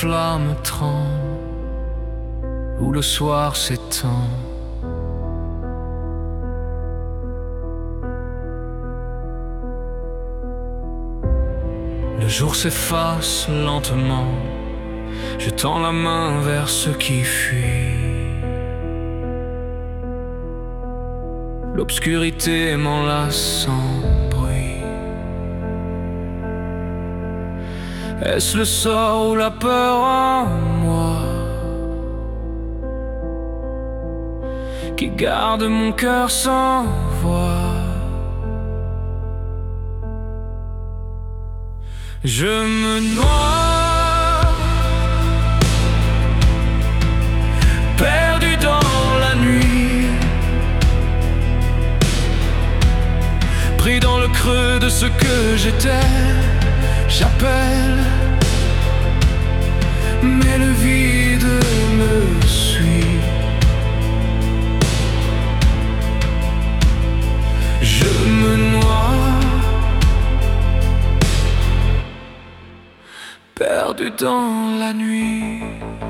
flamme tremble, où le soir s'étend. Le jour s'efface lentement, je tends la main vers ceux qui fuient. L'obscurité m'enlace sans bruit. Est-ce le sort ou la peur en moi qui garde mon cœur sans voix? Je me noie, perdu dans la nuit, pris dans le creux de ce que j'étais. J'appelle, mais le vide me suit. Je me noie, perdu dans la nuit.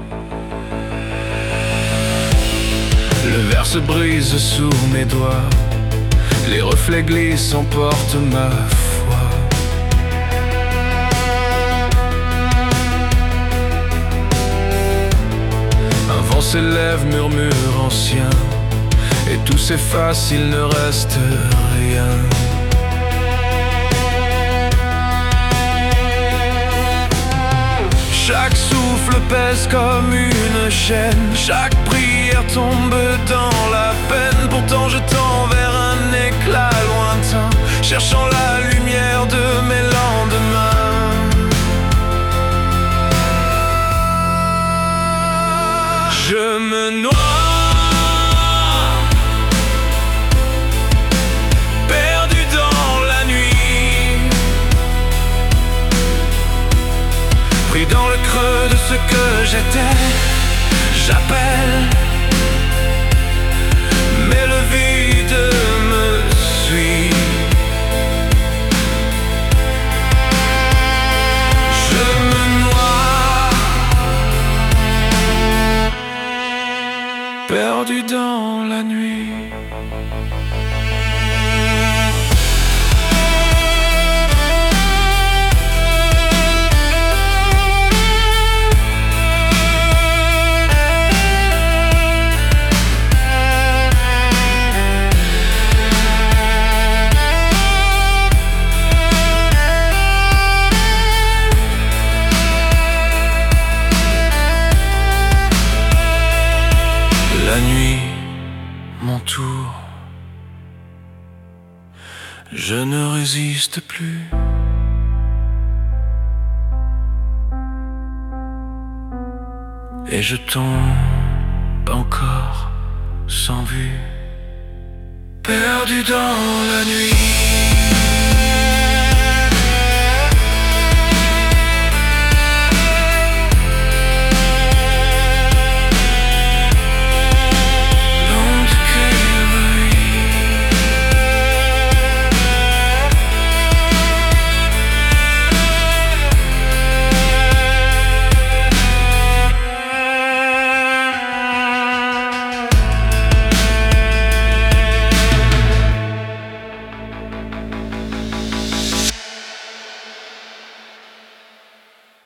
Le verre se brise sous mes doigts, les reflets glissent, emportent ma foi. Un vent s'élève, murmure ancien, et tout s'efface, il ne reste rien. Chaque souffle pèse comme une chaîne, chaque prière tombe dans la peine. Pourtant je tends vers un éclat lointain, cherchant la lumière de mes lendemains. Je me noie, perdu dans la nuit, pris dans le creux de ce que j'étais. J'appelle, mais le vide me suit. Je me noie, perdu dans la nuit. La nuit m'entoure, je ne résiste plus. Et je tombe encore sans vue, perdu dans la nuit.